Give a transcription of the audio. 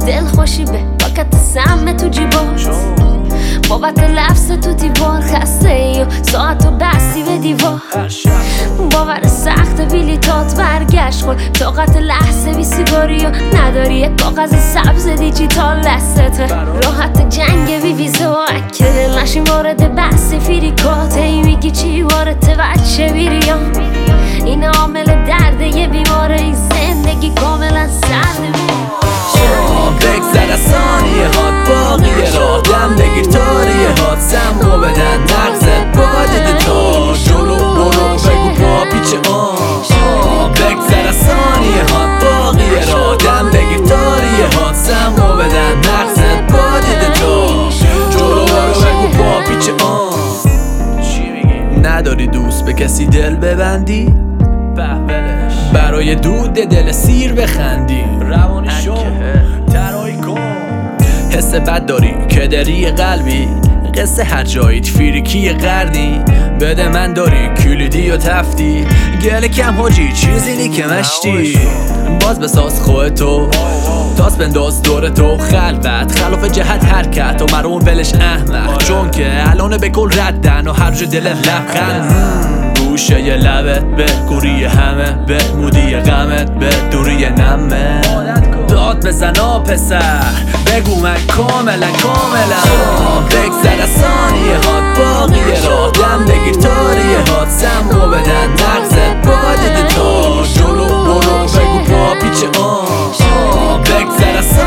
دل خوشی به پاکت سم تو جیبات بابت لفظ تو دیوار خسته ای و ساعت و بستی به دیوار باور سخت بیلیتات برگشت کن طاقت لحظه بی سیگاری و نداری یک کاغذ سبز دیجیتال دستته راحت جنگ بی ویزه و اکه نشیم وارد بحث فیریکات ای میگی چی وارد بچه بیریام این عامل درده یه بیماره این زندگی کاملا سرده بگذر از ثانیه هات باقیه را دم بگیر تاریه هات سمو بدن مغزت باید تا جلو برو بگو پا پیچ بگذر از ثانیه هات باقیه را دم بگیر تاریه هات سمو بدن مغزت باید تا جلو برو بگو پا پیچ نداری دوست به کسی دل ببندی برای دود دل سیر بخندی روانی شو ترایی کن حس بد داری که داری قلبی قصه هر جاییت فیریکی قردی بده من داری کلیدی و تفتی گل کم حاجی چیزی نی که مشتی باز بساز خودتو تاس بنداز دور تو خلوت خلاف جهت حرکت و مرون ولش احمق چون که الان به کل ردن و هر جو دل لبخند گوشه ی لبت به گوری همه به مودی غمت به دوری نمه داد بزن پسر بگو من کاملا بگذر از ثانیه هات باقیه را دم بگیر تاریه هات سمو بدن مغزت باید تا جلو برو بگو پا پیچ بگذر از